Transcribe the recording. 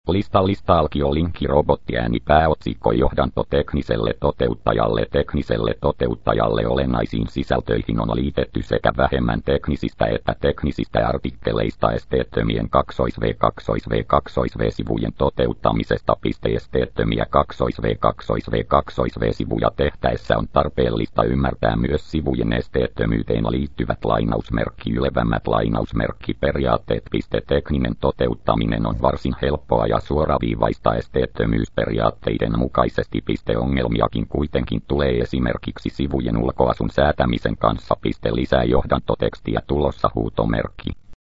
Lista linkki robottiääni pääotsikko johdanto tekniselle toteuttajalle olennaisiin sisältöihin on liitetty sekä vähemmän teknisistä että teknisistä artikkeleista esteettömien -v sivujen toteuttamisesta. Esteettömiä -v sivuja tehtäessä on tarpeellista ymmärtää myös sivujen esteettömyyteen liittyvät ylevemmät lainausmerkkiperiaatteet. Tekninen toteuttaminen on varsin helppoa ja suoraviivaista esteettömyysperiaatteiden mukaisesti. Ongelmiakin kuitenkin tulee esimerkiksi sivujen ulkoasun säätämisen kanssa. Lisää johdantotekstiä tulossa huutomerkki.